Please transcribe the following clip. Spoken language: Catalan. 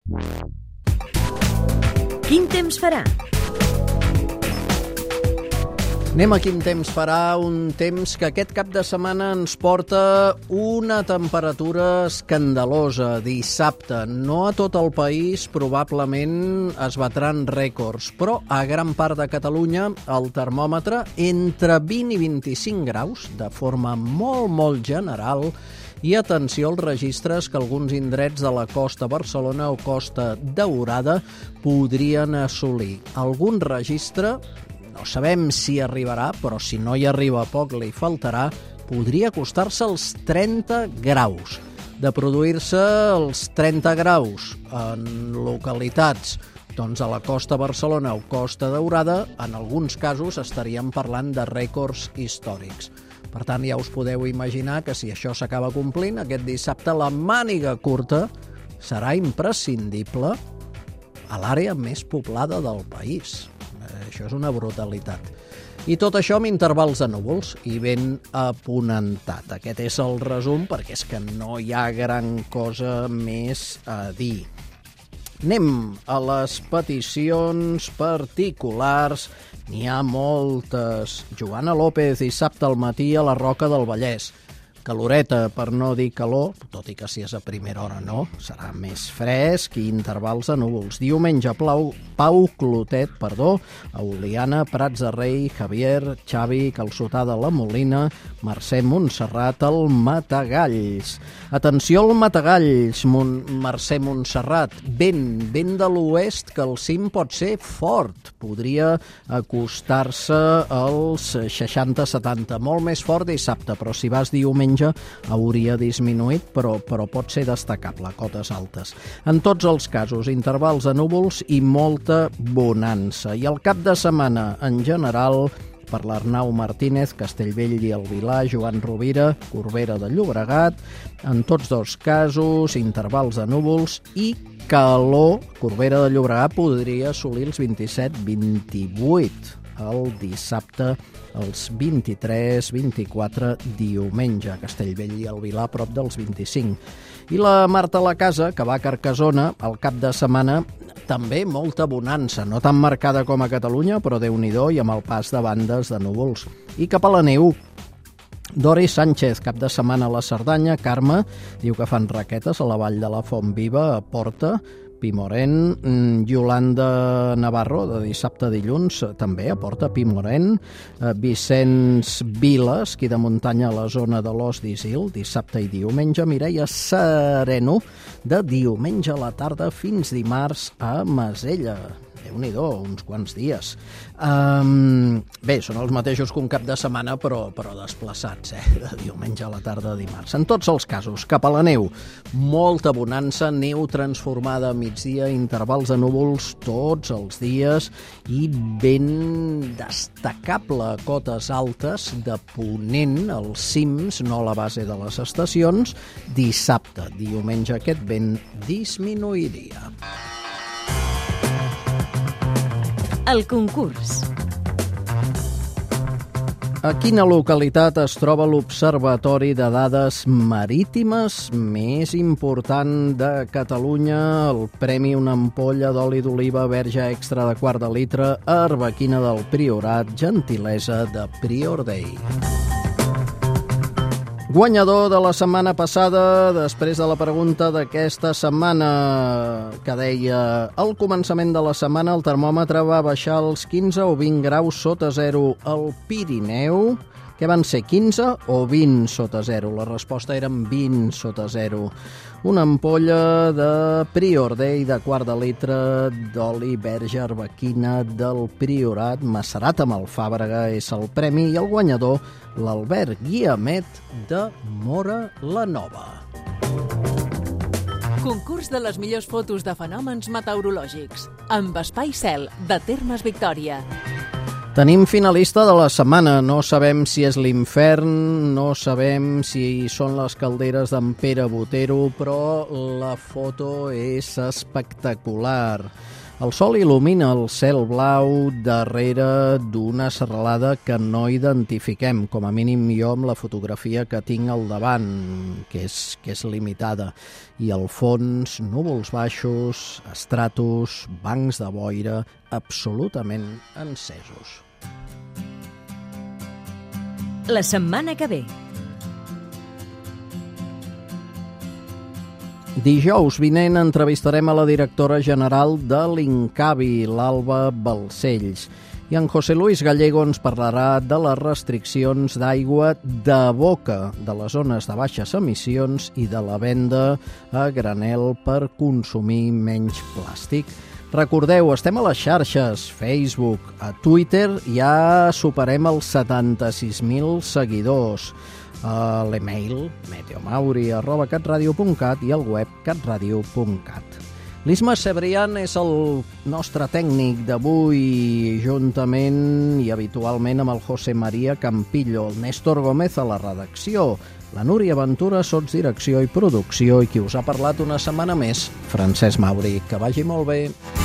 Quin temps farà? Anem a quin temps farà, un temps que aquest cap de setmana ens porta una temperatura escandalosa. Dissabte, no a tot el país probablement es batran rècords, però a gran part de Catalunya el termòmetre entre 20 i 25 graus, de forma molt general, i atenció als registres que alguns indrets de la Costa Barcelona o Costa Daurada podrien assolir. Algun registre, no sabem si arribarà, però si no hi arriba poc li faltarà, podria acostar-se als 30 graus. De produir-se els 30 graus en localitats doncs a la Costa Barcelona o Costa Daurada, en alguns casos estaríem parlant de rècords històrics. Per tant, ja us podeu imaginar que si això s'acaba complint, aquest dissabte la màniga curta serà imprescindible a l'àrea més poblada del país. Això és una brutalitat. I tot això amb intervals de núvols i ben aponentat. Aquest és el resum, perquè és que no hi ha gran cosa més a dir. Anem a les peticions particulars. N'hi ha moltes. Joana López, dissabte al matí a la Roca del Vallès. Caloreta, per no dir calor, tot i que si és a primera hora no, serà més fresc i intervals de núvols. Diumenge, Pau Clotet, a Oliana, Prats de Rei, Javier, Xavi, Calçotà de la Molina, Mercè Montserrat, el Matagalls. Atenció al Matagalls, Mercè Montserrat. Vent de l'oest que el cim pot ser fort. Podria acostar-se als 60-70. Molt més fort dissabte, però si vas diumenge hauria disminuït, però pot ser destacable, cotes altes. En tots els casos, intervals de núvols i molta bonança. I el cap de setmana, en general, per l'Arnau Martínez, Castellbell i el Vilar, Joan Rovira, Corbera de Llobregat, en tots dos casos, intervals de núvols i calor. Corbera de Llobregat podria assolir els 27-28. El dissabte, els 23-24 diumenge. Castellbell i el Vilar prop dels 25. I la Marta Lacasa, que va a Carcassona, el cap de setmana també molta bonança, no tan marcada com a Catalunya, però Déu-n'hi-do, i amb el pas de bandes de núvols. I cap a la neu, Doris Sánchez, cap de setmana a la Cerdanya. Carme diu que fan raquetes a la vall de la Font Viva, a Porta, Pimoren. Yolanda Navarro, de dissabte a dilluns, també a Porta, Pimoren. Vicenç Vila, esquí de muntanya a la zona de l'Os d'Isil, dissabte i diumenge. Mireia Sereno, de diumenge a la tarda fins dimarts a Masella. Déu-n'hi-do, uns quants dies. Bé, són els mateixos que un cap de setmana, però desplaçats, de diumenge a la tarda a dimarts. En tots els casos, cap a la neu, molta bonança, neu transformada a migdia, intervals de núvols tots els dies i ben destacable a cotes altes de ponent, als cims, no a la base de les estacions. Dissabte, diumenge, aquest vent disminuiria. El concurs. A quina localitat es troba l'Observatori de Dades Marítimes més important de Catalunya? El premi una ampolla d'oli d'oliva verge extra de quart de litre a Arbequina del Priorat, gentilesa de Prior Day. Guanyador de la setmana passada, després de la pregunta d'aquesta setmana, que deia: al començament de la setmana el termòmetre va baixar als 15 o 20 graus sota zero al Pirineu. Què van ser, 15 o 20 sota zero? La resposta eren 20 sota zero. Una ampolla de Prior Day de quart de litre d'oli verge arbequina del Priorat, macerat amb alfàbrega, és el premi, i el guanyador, l'Albert Guiamet de Móra la Nova. Concurs de les millors fotos de fenòmens meteorològics, amb Espai Cel, de Termes Victòria. Tenim finalista de la setmana. No sabem si és l'Infern, no sabem si són les calderes d'en Pere Botero, però la foto és espectacular. El sol il·lumina el cel blau darrere d'una serralada que no identifiquem, com a mínim jo amb la fotografia que tinc al davant, que és limitada. I al fons, núvols baixos, estratos, bancs de boira, absolutament encesos. La setmana que ve. Dijous vinent entrevistarem a la directora general de l'Incavi, l'Alba Balcells, i en José Luis Gallego ens parlarà de les restriccions d'aigua de boca de les zones de baixes emissions i de la venda a granel per consumir menys plàstic. Recordeu, estem a les xarxes, Facebook, a Twitter ja superem els 76.000 seguidors. A l'email meteomauri@catradio.cat i al web catradio.cat. L'Isma Cebrián és el nostre tècnic d'avui, juntament i habitualment amb el José María Campillo, el Néstor Gómez a la redacció, la Núria Ventura, sotsdirecció i producció, i qui us ha parlat una setmana més, Francesc Mauri. Que vagi molt bé.